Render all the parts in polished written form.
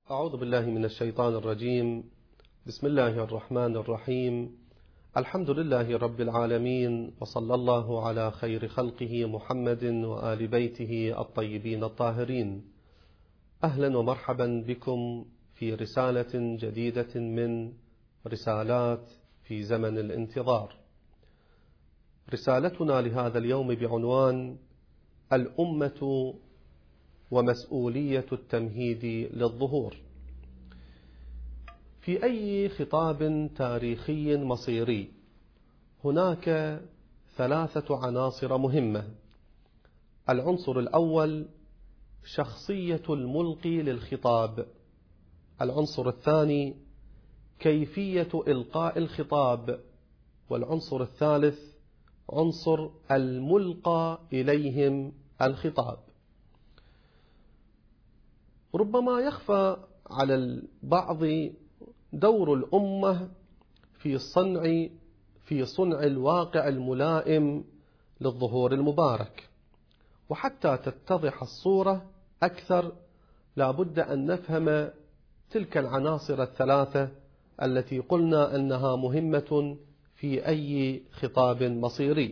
أعوذ بالله من الشيطان الرجيم. بسم الله الرحمن الرحيم. الحمد لله رب العالمين، وصلى الله على خير خلقه محمد وآل بيته الطيبين الطاهرين. أهلا ومرحبا بكم في رسالة جديدة من رسالات في زمن الانتظار. رسالتنا لهذا اليوم بعنوان الأمة ومسؤولية التمهيد للظهور. في أي خطاب تاريخي مصيري هناك 3 عناصر مهمة. العنصر الأول شخصية الملقي للخطاب. العنصر الثاني كيفية إلقاء الخطاب. والعنصر الثالث عنصر الملقى إليهم الخطاب. ربما يخفى على البعض دور الأمة في صنع الواقع الملائم للظهور المبارك. وحتى تتضح الصورة أكثر لا بد أن نفهم تلك العناصر 3 التي قلنا أنها مهمة في أي خطاب مصيري.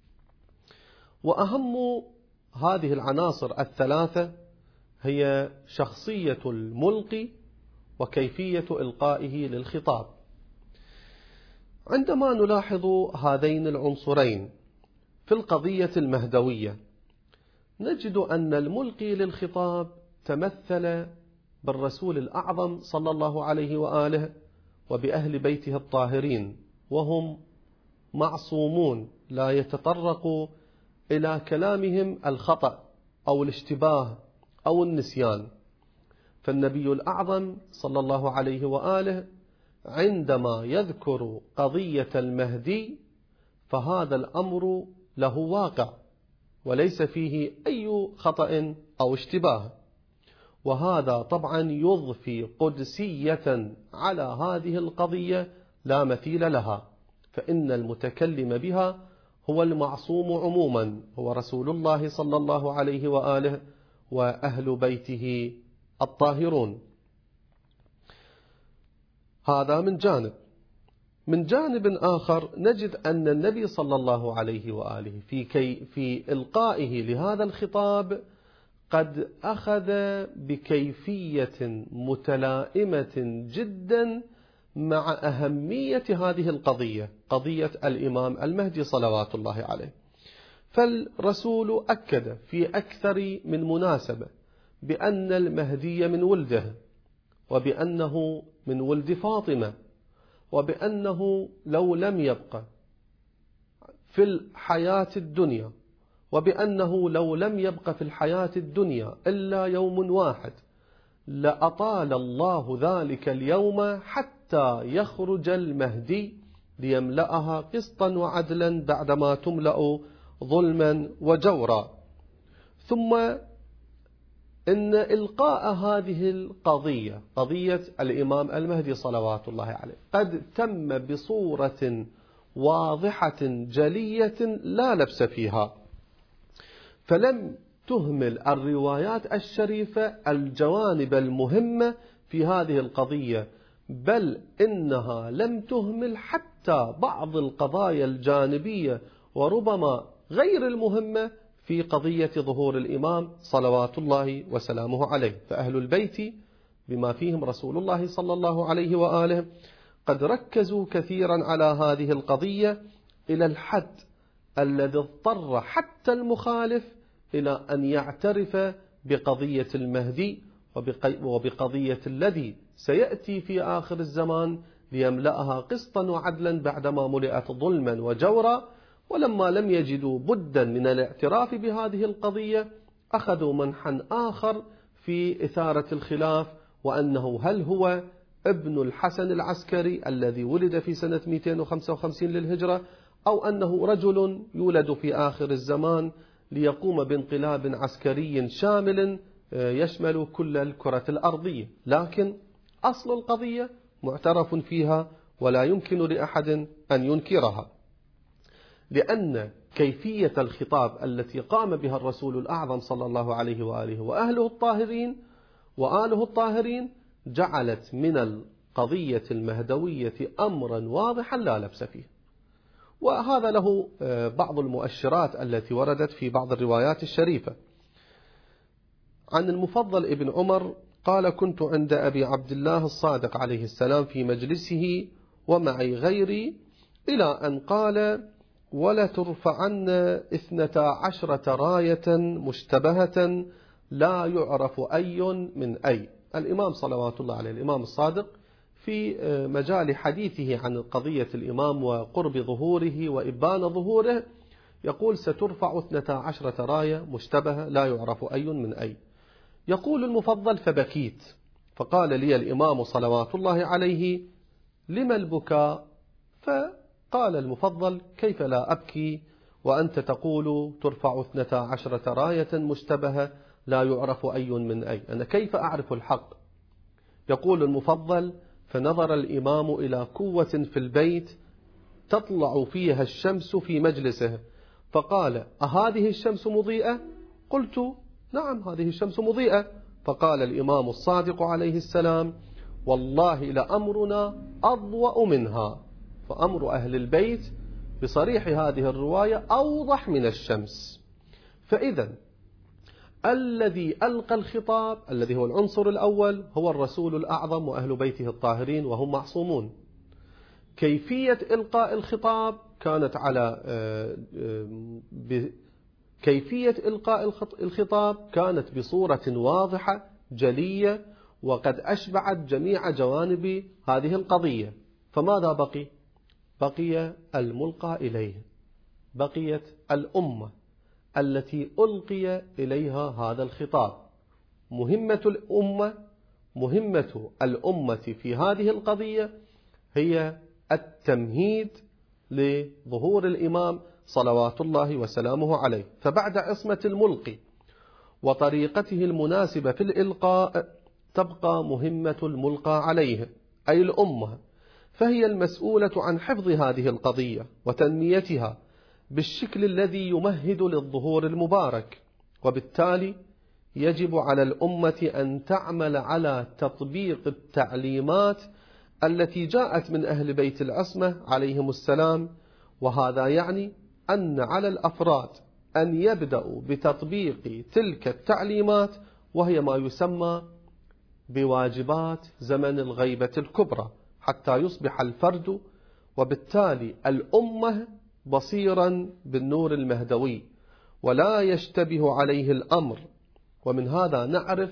وأهم هذه العناصر 3 هي شخصية الملقي وكيفية إلقائه للخطاب. عندما نلاحظ هذين العنصرين في القضية المهدوية نجد أن الملقي للخطاب تمثل بالرسول الأعظم صلى الله عليه وآله وبأهل بيته الطاهرين، وهم معصومون لا يتطرق إلى كلامهم الخطأ أو الاشتباه أو النسيان. فالنبي الأعظم صلى الله عليه وآله عندما يذكر قضية المهدي فهذا الأمر له واقع وليس فيه أي خطأ أو اشتباه، وهذا طبعا يضفي قدسية على هذه القضية لا مثيل لها. فإن المتكلم بها هو المعصوم عموما، هو رسول الله صلى الله عليه وآله وأهل بيته الطاهرون. هذا من جانب. من جانب آخر نجد أن النبي صلى الله عليه وآله في إلقائه لهذا الخطاب قد أخذ بكيفية متلائمة جدا مع أهمية هذه القضية، قضية الإمام المهدي صلوات الله عليه. فالرسول أكد في أكثر من مناسبة بأن المهدي من ولده، وبأنه من ولد فاطمة، وبأنه لو لم يبقى في الحياة الدنيا، وبأنه لو لم يبقى في الحياة الدنيا إلا يوم واحد لأطال الله ذلك اليوم حتى يخرج المهدي ليملأها قسطا وعدلا بعدما تملأ ظلما وجورا. ثم إن إلقاء هذه القضية، قضية الإمام المهدي صلوات الله عليه، قد تم بصورة واضحة جلية لا لبس فيها. فلم تهمل الروايات الشريفة الجوانب المهمة في هذه القضية، بل إنها لم تهمل حتى بعض القضايا الجانبية وربما غير المهمة في قضية ظهور الإمام صلوات الله وسلامه عليه. فأهل البيت بما فيهم رسول الله صلى الله عليه وآله قد ركزوا كثيرا على هذه القضية إلى الحد الذي اضطر حتى المخالف إلى أن يعترف بقضية المهدي وبقضية الذي سيأتي في آخر الزمان ليملأها قسطا وعدلا بعدما ملئت ظلما وجورا. ولما لم يجدوا بدا من الاعتراف بهذه القضية أخذوا منحا آخر في إثارة الخلاف، وأنه هل هو ابن الحسن العسكري الذي ولد في سنة 255 للهجرة، أو أنه رجل يولد في آخر الزمان ليقوم بانقلاب عسكري شامل يشمل كل الكرة الأرضية. لكن أصل القضية معترف فيها ولا يمكن لأحد أن ينكرها، لأن كيفية الخطاب التي قام بها الرسول الأعظم صلى الله عليه وآله وأهله الطاهرين وآله الطاهرين جعلت من القضية المهدوية أمرا واضحا لا لبس فيه. وهذا له بعض المؤشرات التي وردت في بعض الروايات الشريفة. عن المفضل ابن عمر قال: كنت عند أبي عبد الله الصادق عليه السلام في مجلسه ومعي غيري، إلى أن قال: ولترفعن 12 راية مشتبهة لا يعرف أي من أي. الإمام صلوات الله عليه، الإمام الصادق، في مجال حديثه عن قضية الإمام وقرب ظهوره وإبان ظهوره يقول: سترفع 12 راية مشتبهة لا يعرف أي من أي. يقول المفضل: فبكيت، فقال لي الإمام صلوات الله عليه: لما البكاء؟ فقال المفضل: كيف لا أبكي وأنت تقول ترفع 12 راية مشتبهة لا يعرف أي من أي، أنا كيف أعرف الحق؟ يقول المفضل: فنظر الإمام إلى كوة في البيت تطلع فيها الشمس في مجلسه، فقال: أهذه الشمس مضيئة؟ قلت: نعم، هذه الشمس مضيئة. فقال الإمام الصادق عليه السلام: والله لأمرنا أضوأ منها. فأمر أهل البيت بصريح هذه الرواية أوضح من الشمس. فإذا الذي ألقى الخطاب الذي هو العنصر الأول هو الرسول الأعظم وأهل بيته الطاهرين وهم معصومون. كيفية إلقاء الخطاب كانت كيفية إلقاء الخطاب كانت بصورة واضحة جلية، وقد أشبعت جميع جوانب هذه القضية. فماذا بقي؟ بقي الملقى إليه، بقيت الأمة التي ألقي إليها هذا الخطاب. مهمة الأمة في هذه القضية هي التمهيد لظهور الإمام صلوات الله وسلامه عليه. فبعد عصمة الملقي وطريقته المناسبة في الإلقاء تبقى مهمة الملقى عليه أي الأمة، فهي المسؤولة عن حفظ هذه القضية وتنميتها بالشكل الذي يمهد للظهور المبارك. وبالتالي يجب على الأمة أن تعمل على تطبيق التعليمات التي جاءت من أهل بيت العصمة عليهم السلام. وهذا يعني أن على الأفراد أن يبدأوا بتطبيق تلك التعليمات، وهي ما يسمى بواجبات زمن الغيبة الكبرى، حتى يصبح الفرد وبالتالي الأمة بصيرا بالنور المهدوي ولا يشتبه عليه الأمر. ومن هذا نعرف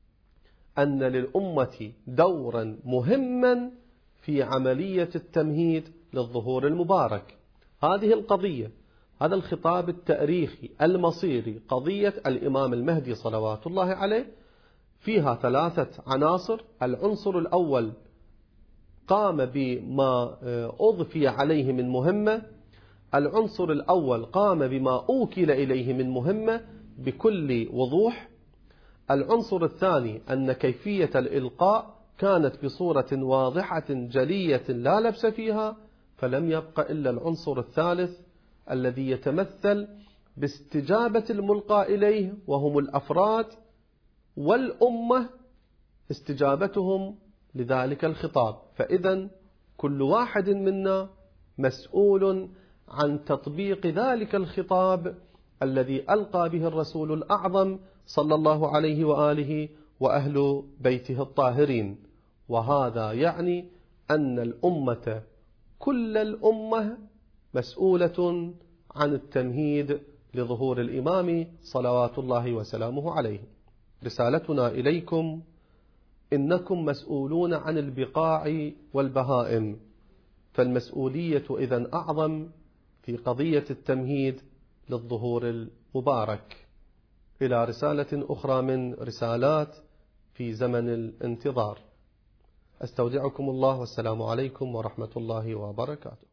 أن للأمة دورا مهما في عملية التمهيد للظهور المبارك. هذه القضية، هذا الخطاب التاريخي المصيري، قضية الإمام المهدي صلوات الله عليه، فيها 3 عناصر. العنصر الأول قام بما أضفي عليه من مهمة، العنصر الأول قام بما أوكل إليه من مهمة بكل وضوح. العنصر الثاني أن كيفية الإلقاء كانت بصورة واضحة جلية لا لبس فيها. فلم يبق إلا العنصر الثالث الذي يتمثل باستجابة الملقى إليه، وهم الأفراد والأمة، استجابتهم لذلك الخطاب. فإذا كل واحد منا مسؤول عن تطبيق ذلك الخطاب الذي ألقى به الرسول الأعظم صلى الله عليه وآله وأهل بيته الطاهرين. وهذا يعني أن الأمة، كل الأمة، مسؤولة عن التمهيد لظهور الإمام صلوات الله وسلامه عليه. رسالتنا إليكم: إنكم مسؤولون عن البقاع والبهائم، فالمسؤولية إذن أعظم في قضية التمهيد للظهور المبارك. إلى رسالة أخرى من رسالات في زمن الانتظار. أستودعكم الله، والسلام عليكم ورحمة الله وبركاته.